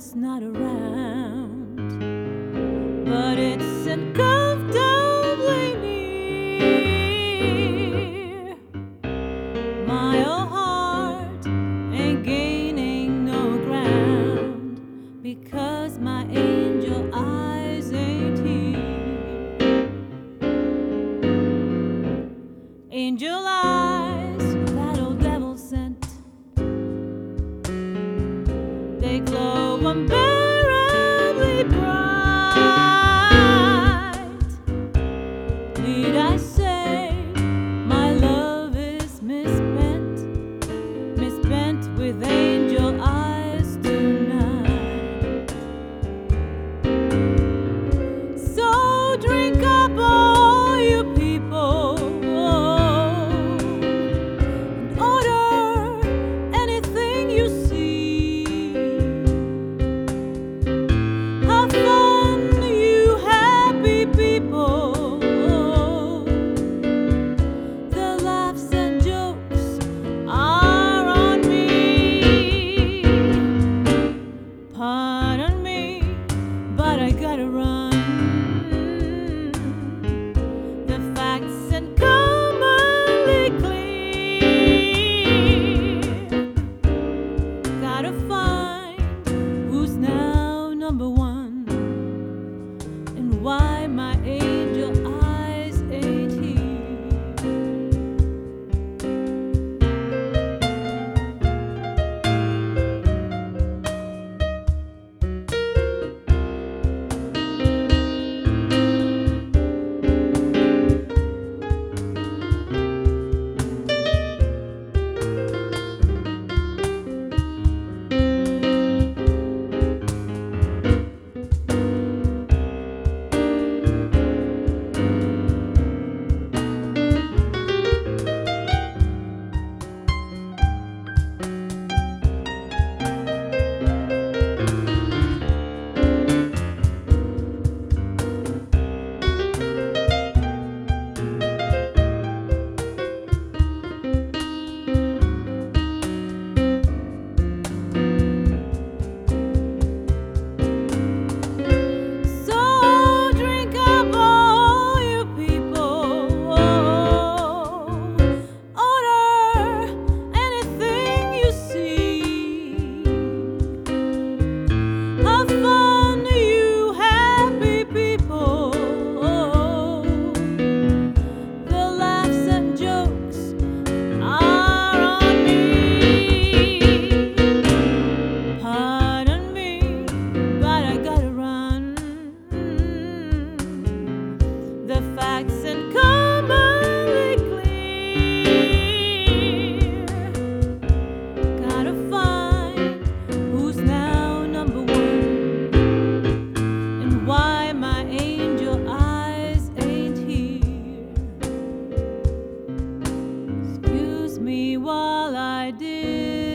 it's not around, but it's uncomfortably near. My old heart ain't gaining no ground because my angel eyes ain't here. Angel eyes, that old devil sent, they glow unbearably bright. Need I say my love is misspent, misspent with angel eyes tonight. So drink up all you people, and order anything you see. Have fun, you happy people. The laughs and jokes are on me. Pardon me, but I gotta run. The facts and commonly clear. Gotta find who's now number one, and why my angel eyes ain't here. So drink up all you people. Order anything you see. Have fun, you happy people. The laughs and jokes are on me. Pardon me, but I gotta run. The facts and commonly clear. Gotta find who's now number one, and why my angel eyes ain't here. Excuse me while I did